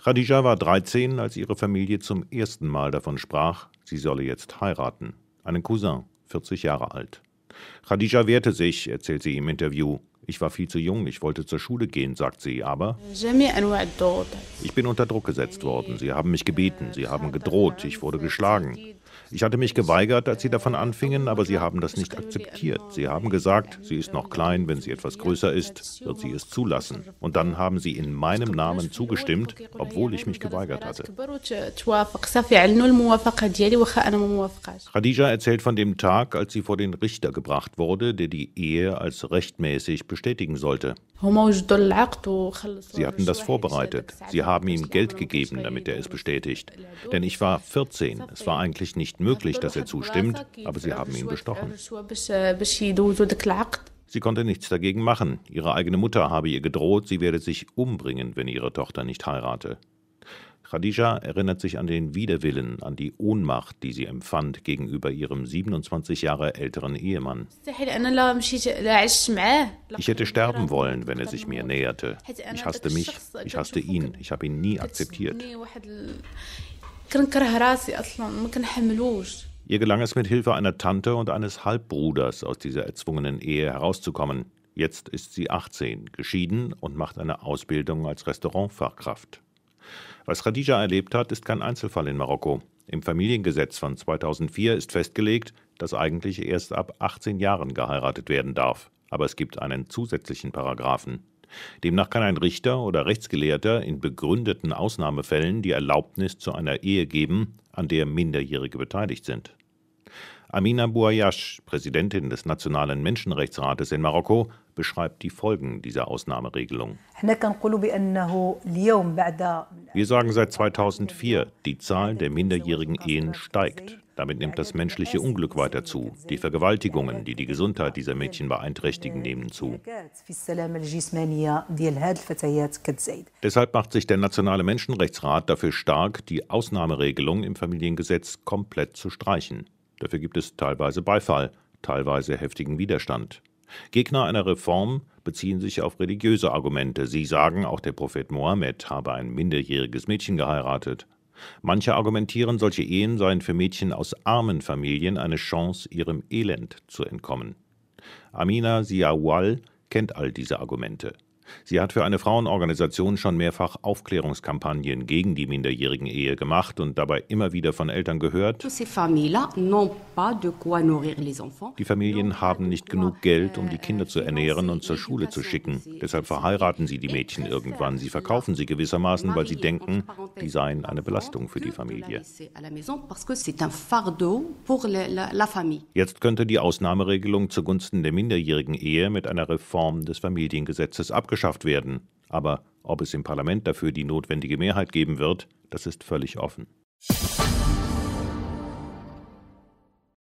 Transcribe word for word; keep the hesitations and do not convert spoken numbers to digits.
Khadija war dreizehn, als ihre Familie zum ersten Mal davon sprach, sie solle jetzt heiraten. Einen Cousin, vierzig Jahre alt. Khadija wehrte sich, erzählt sie im Interview. Ich war viel zu jung, ich wollte zur Schule gehen, sagt sie, aber ich bin unter Druck gesetzt worden. Sie haben mich gebeten, sie haben gedroht, ich wurde geschlagen. Ich hatte mich geweigert, als sie davon anfingen, aber sie haben das nicht akzeptiert. Sie haben gesagt, sie ist noch klein, wenn sie etwas größer ist, wird sie es zulassen. Und dann haben sie in meinem Namen zugestimmt, obwohl ich mich geweigert hatte. Khadija erzählt von dem Tag, als sie vor den Richter gebracht wurde, der die Ehe als rechtmäßig bestätigen sollte. Sie hatten das vorbereitet. Sie haben ihm Geld gegeben, damit er es bestätigt. Denn ich war vierzehn. Es war eigentlich nicht möglich, dass er zustimmt, aber sie haben ihn bestochen. Sie konnte nichts dagegen machen. Ihre eigene Mutter habe ihr gedroht, sie werde sich umbringen, wenn ihre Tochter nicht heirate. Khadija erinnert sich an den Widerwillen, an die Ohnmacht, die sie empfand gegenüber ihrem siebenundzwanzig Jahre älteren Ehemann. Ich hätte sterben wollen, wenn er sich mir näherte. Ich hasste mich, ich hasste ihn, ich habe ihn nie akzeptiert. Ihr gelang es mit Hilfe einer Tante und eines Halbbruders aus dieser erzwungenen Ehe herauszukommen. Jetzt ist sie achtzehn, geschieden und macht eine Ausbildung als Restaurantfachkraft. Was Khadija erlebt hat, ist kein Einzelfall in Marokko. Im Familiengesetz von zweitausendvier ist festgelegt, dass eigentlich erst ab achtzehn Jahren geheiratet werden darf. Aber es gibt einen zusätzlichen Paragraphen. Demnach kann ein Richter oder Rechtsgelehrter in begründeten Ausnahmefällen die Erlaubnis zu einer Ehe geben, an der Minderjährige beteiligt sind. Amina Bouayash, Präsidentin des Nationalen Menschenrechtsrates in Marokko, beschreibt die Folgen dieser Ausnahmeregelung. Wir sagen seit zweitausendvier, die Zahl der minderjährigen Ehen steigt. Damit nimmt das menschliche Unglück weiter zu. Die Vergewaltigungen, die die Gesundheit dieser Mädchen beeinträchtigen, nehmen zu. Deshalb macht sich der Nationale Menschenrechtsrat dafür stark, die Ausnahmeregelung im Familiengesetz komplett zu streichen. Dafür gibt es teilweise Beifall, teilweise heftigen Widerstand. Gegner einer Reform beziehen sich auf religiöse Argumente. Sie sagen, auch der Prophet Mohammed habe ein minderjähriges Mädchen geheiratet. Manche argumentieren, solche Ehen seien für Mädchen aus armen Familien eine Chance, ihrem Elend zu entkommen. Amina Ziawal kennt all diese Argumente. Sie hat für eine Frauenorganisation schon mehrfach Aufklärungskampagnen gegen die minderjährigen Ehe gemacht und dabei immer wieder von Eltern gehört: Die Familien haben nicht genug Geld, um die Kinder zu ernähren und zur Schule zu schicken. Deshalb verheiraten sie die Mädchen irgendwann. Sie verkaufen sie gewissermaßen, weil sie denken, die seien eine Belastung für die Familie. Jetzt könnte die Ausnahmeregelung zugunsten der minderjährigen Ehe mit einer Reform des Familiengesetzes abgeschafft werden. Aber ob es im Parlament dafür die notwendige Mehrheit geben wird, das ist völlig offen.